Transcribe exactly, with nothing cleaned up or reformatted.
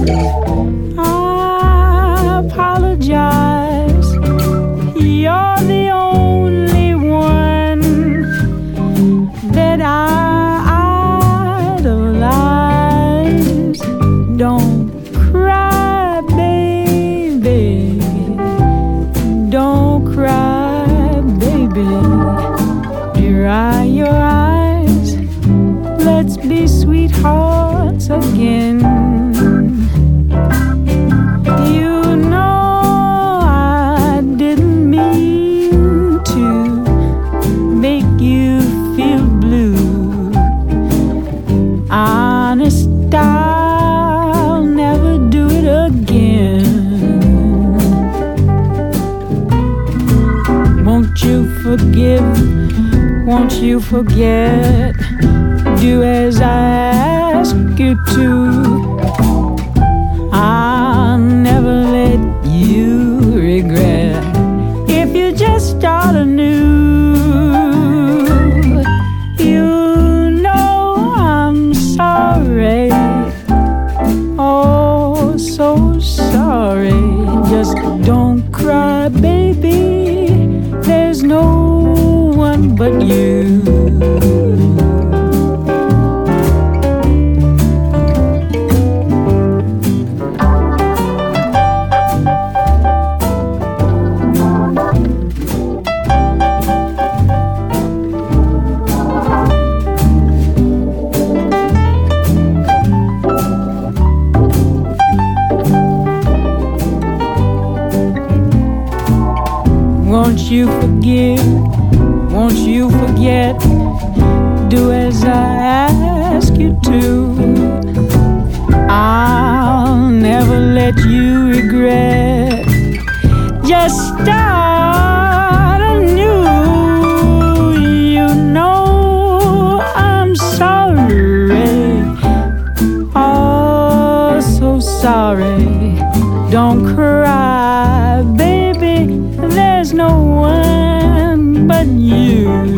I apologize. You're the only one that I idolize. Don't cry, baby. Don't cry, baby. Dry your eyes. Let's be sweethearts again. You know I didn't mean to make you feel blue. Honest, I'll never do it again. Won't you forgive? Won't you forget? Do as I ask you to. I'll never let you regret if you just start anew. You know I'm sorry. Oh, so sorry. Just don't cry, baby. There's no one but you. Won't you forgive? Won't you forget? Do as I ask you to. I'll never let you regret. Just start anew. You know I'm sorry. Oh, so sorry. Don't cry, baby. There's no one but you.